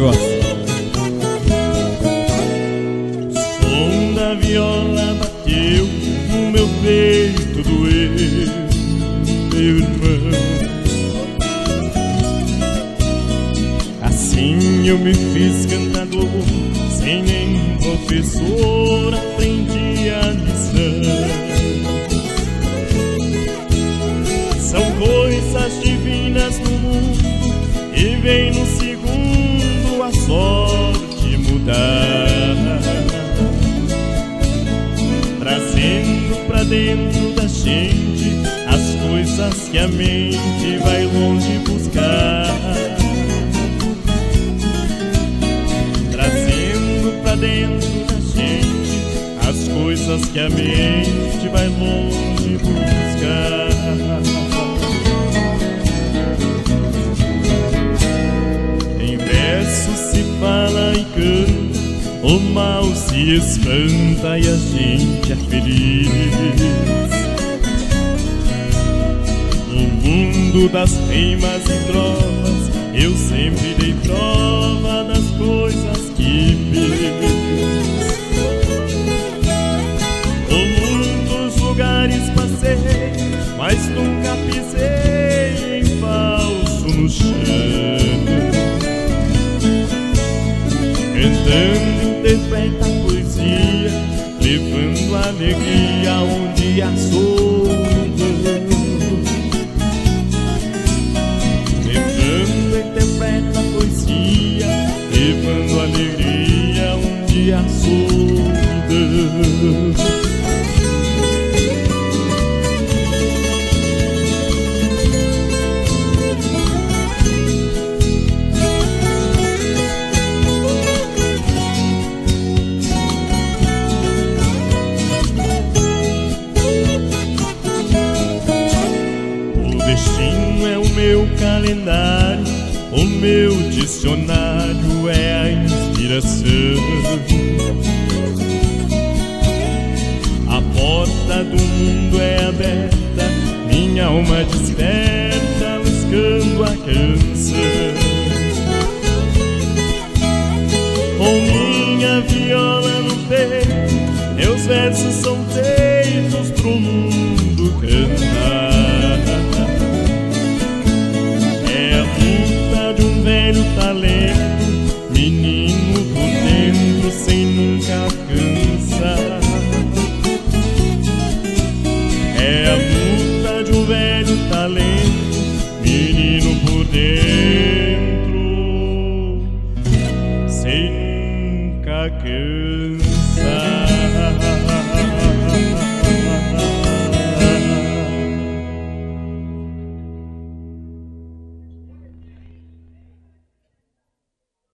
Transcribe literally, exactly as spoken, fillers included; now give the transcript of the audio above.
gosta. O som da viola bateu no meu peito, doeu, meu irmão. Assim eu me fiz cantador, sem nem professor aprendi a lição. São coisas divinas no mundo e vem no segundo a sorte mudar, trazendo pra dentro da gente as coisas que a mente vai longe buscar, trazendo pra dentro da gente as coisas que a mente vai longe buscar. Em verso se fala e canta, o mal se espanta e a gente é feliz. No mundo das rimas e trovas eu sempre dei prova das coisas que fiz. Por muitos lugares passei, mas nunca pisei em falso no chão. Cantando interpreta a poesia, levando alegria onde há solidão. Levando interpreta a poesia, levando alegria onde há solidão. Meu calendário, o meu dicionário é a inspiração. A porta do mundo é aberta, minha alma desperta, buscando a canção.